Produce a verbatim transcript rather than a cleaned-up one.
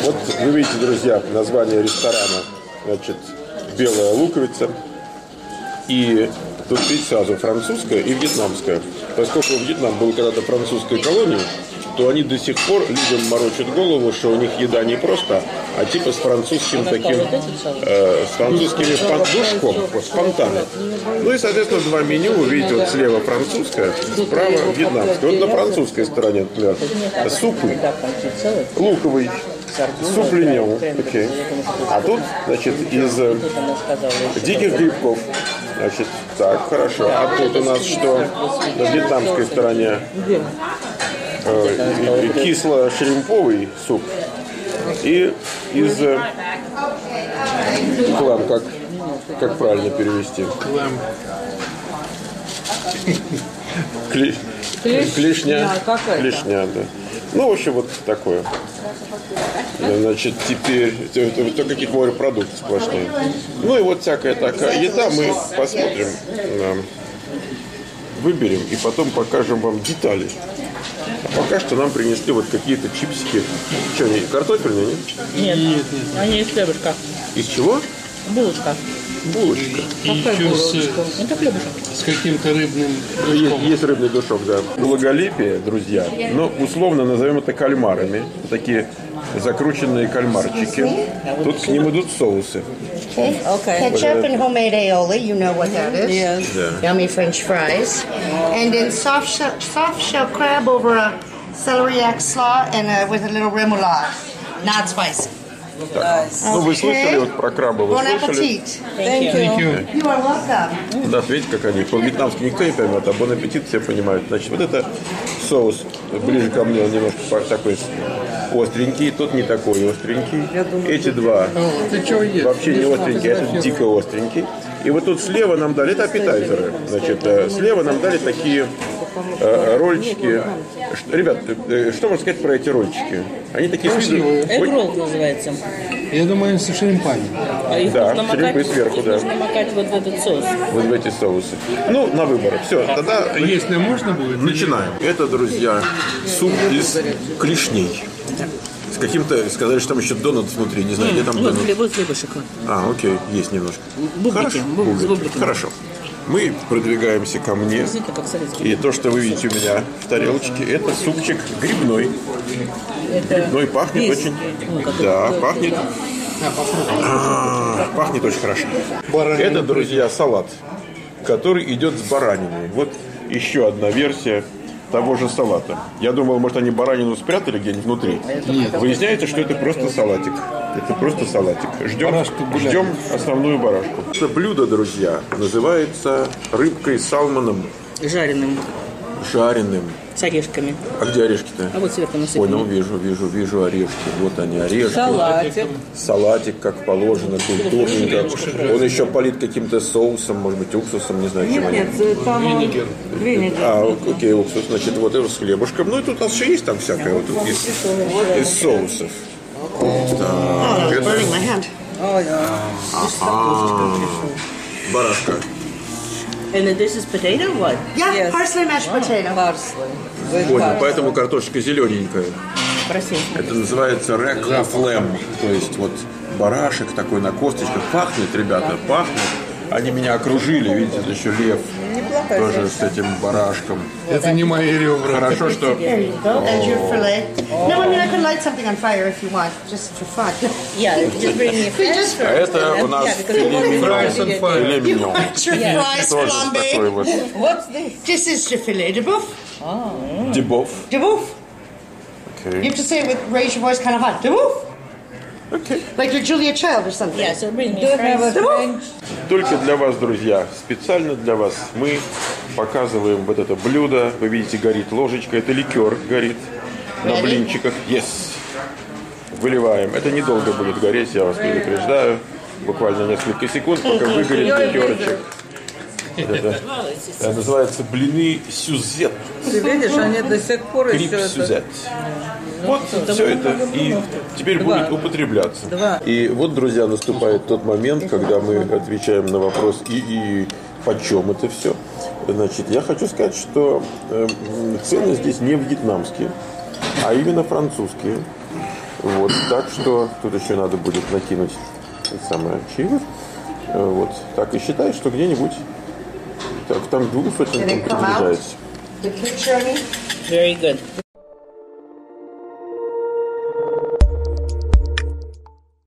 Вот вы видите, друзья, название ресторана, значит, «Белая луковица». И тут видите сразу французская и вьетнамская. Поскольку Вьетнам был когда-то французской колонией, то они до сих пор людям морочат голову, что у них еда не просто, а типа с французским таким, э, с французскими душком, спонтанно. Ну и, соответственно, два меню. Вы видите, вот слева французская, справа вьетнамская. Вот на французской стороне, например, супы, луковый, суп линьон, окей. А тут, значит, из диких грибков. Значит, так, хорошо. А тут у нас что? На вьетнамской стороне э, кисло-шримповый суп. И из клам, как, как правильно перевести? Клам. Кли... Клешня. Клешня, да. Ну, в общем, вот такое. Значит, теперь то каких морепродуктов сплошные. Ну и вот всякая такая еда. Мы посмотрим, выберем и потом покажем вам детали. А пока что нам принесли вот какие-то чипсики. Что, они картофельные, нет? Нет, нет, нет. Они из хлебушка. Из чего? Булочка. Булочка. И, и еще с, Это хлебушек. с каким-то рыбным Ну, есть, душком. есть рыбный душок, да. Благолепие, друзья, но условно назовем это кальмарами. Такие закрученные кальмарчики. Тут к ним идут соусы. Okay. Okay. Ketchup and homemade aioli, you know what that is. Yes. Yeah. Yummy French fries. And then soft shell, soft shell crab over a celeriac slaw and a, with a little remoulade. Not spicy. Так. Ну, вы слышали вот про краба? Вы Bon слышали? appetit. Thank you. You are welcome. Да, видите, как они. По-вьетнамски никто не поймет, а бон аппетит все понимают. Значит, вот это соус ближе ко мне, он немножко такой остренький, тот не такой остренький. Эти два вообще не остренькие, а этот дико остренький. И вот тут слева нам дали, это аппетайзеры. Значит, слева нам дали такие э, рольчики. Ш- Ребят, э, что можно сказать про эти рольчики? Они такие Красивые. Эгролл называется. Я думаю, с шримпами. А их Да, нужно шримпы макать, сверху, их да. нужно макать вот в этот соус. вот в эти соусы. Ну, на выбор. Все, тогда А если можно будет? начинаем. Это, друзья, суп из клешней. С каким-то, сказали, что там еще донат внутри, не знаю, где там Вот донат. хлеб, вот хлебушек. вот. А, окей, есть немножко. Бублики, Хорошо, буб- с бублики. бубликами. Хорошо. Мы продвигаемся ко мне. Знаете, как советский. И то, что вы видите у меня в тарелочке, это супчик грибной. Грибной пахнет Есть. очень... Ну, как Да, это- пахнет... А, Пахнет очень хорошо. Это, друзья, салат, который идет с бараниной. Вот еще одна версия того же салата. Я думал, может, они баранину спрятали где-нибудь внутри. Нет. Выясняется, что это просто салатик. Это просто салатик. Ждем, ждем основную барашку. Это блюдо, друзья, называется рыбкой с салмоном Жареным, жареным. с орешками. А где орешки-то? А вот сверху насыпаны. Понял, вижу, вижу, вижу орешки. Вот они, орешки. Салатик. Салатик, как положено, культурненько. Он еще полит каким-то соусом, может быть, уксусом, не знаю, чем они. там Винегер. А, окей, уксус, значит, вот это с хлебушком. Ну и тут у нас еще есть там всякое, вот тут из, из соусов. Oh, it's burning my hand. А, барашка. And this is potato, what? Yeah, parsley mashed potato. Понял, поэтому картошечка зелененькая. Просил. Это называется рек флэм. То есть вот барашек такой на косточках. Пахнет, ребята, пахнет. Они меня окружили, видите, это еще лев. Тоже с этим барашком. Это не мои ребра. Хорошо, что... There you go. And your fillet. No, I mean, I could light something on fire if you want, just for fun. Yeah, just bring me a We just А это у нас филе миньон. Филе You миньон. want your fries Тоже такой flambé? вот What's this? This is the filet de boeuf. дебоф. De boeuf. You Окей. have to say it with, raise your voice kind of hot. De boeuf. Окей. Like you're Julia Child or something. Yeah, so bring me fries. De boeuf. Только для вас, друзья, специально для вас мы показываем вот это блюдо. Вы видите, горит ложечка. Это ликер горит на блинчиках. Yes. Выливаем. Это недолго будет гореть, я вас предупреждаю. Буквально несколько секунд, пока выгорит ликерочек. Это, это называется блины сюзет. Ты видишь, они до сих пор Крип еще это... сюзет. Вот все это и теперь будет употребляться. И вот, друзья, наступает тот момент, когда мы отвечаем на вопрос и, и почем это все. Значит, я хочу сказать, что э, цены здесь не вьетнамские, а именно французские. Вот, так что тут еще надо будет накинуть это самое чаевых. Э, Вот, так и считай, что где-нибудь так, там к двум сотням Did it come out? приближается. The picture of me? Very good.